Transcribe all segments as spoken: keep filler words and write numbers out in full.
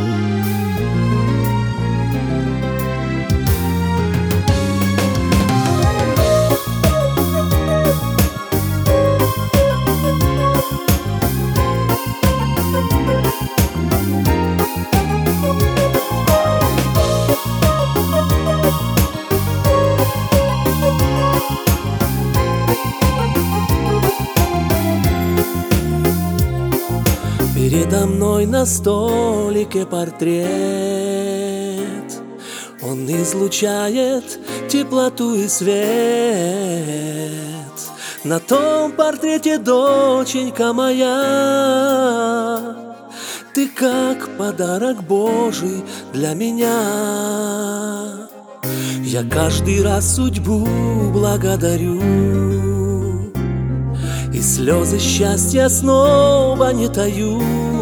Передо мной на столике портрет. Он излучает теплоту и свет. На том портрете, доченька моя, ты как подарок Божий для меня. Я каждый раз судьбу благодарю, и слезы счастья снова не таю.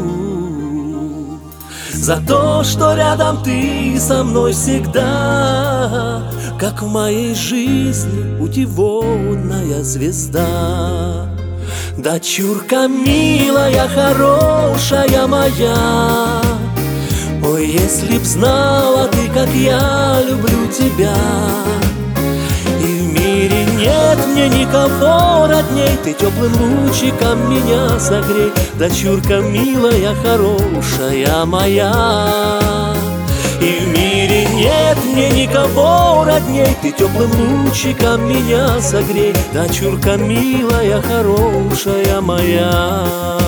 За то, что рядом ты со мной всегда, как в моей жизни путеводная звезда. Дочурка милая, хорошая моя, ой, если б знала ты, как я люблю тебя. И в мире нет мне никого родней, ты теплым лучиком меня согрей. Дочурка милая, хорошая моя. И в мире нет мне никого родней, ты теплым лучиком меня согрей. Дочурка милая, хорошая моя.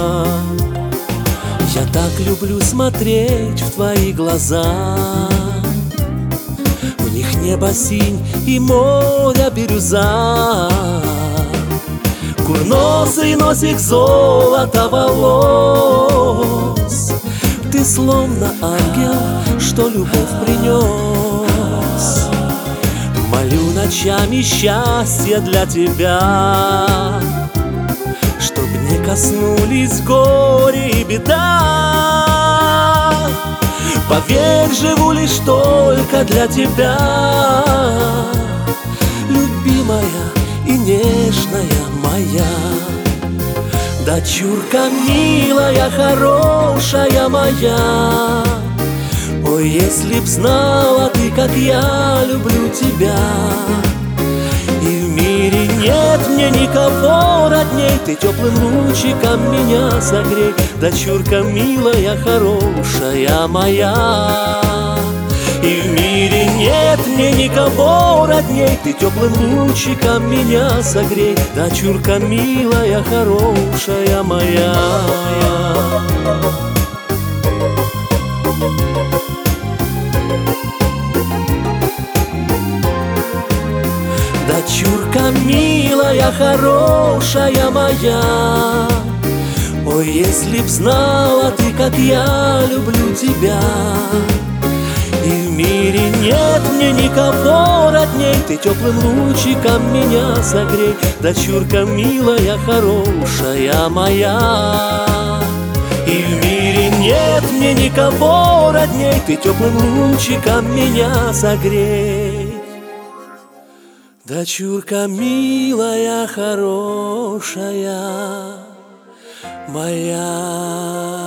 Я так люблю смотреть в твои глаза, в них небо синь и море бирюза. Курносый носик, золото волос, ты словно ангел, что любовь принес. Молю ночами счастья для тебя, чтоб не коснулись горе и беда. Поверь, живу лишь только для тебя, любимая и нежная моя. Дочурка милая, хорошая моя, ой, если б знала ты, как я люблю тебя. И в мире нет мне никого родней, ты теплым лучиком меня согрей. Дочурка милая, хорошая моя. И в мире нет мне никого родней, ты теплым лучиком меня согрей. Дочурка милая, хорошая моя. Дочурка милая, хорошая моя, ой, если б знала ты, как я люблю тебя. И в мире нет мне никого родней, ты теплым лучиком меня согрей. Дочурка милая, хорошая моя. И в мире нет мне никого родней, ты теплым лучиком меня согрей. Дочурка милая, хорошая моя.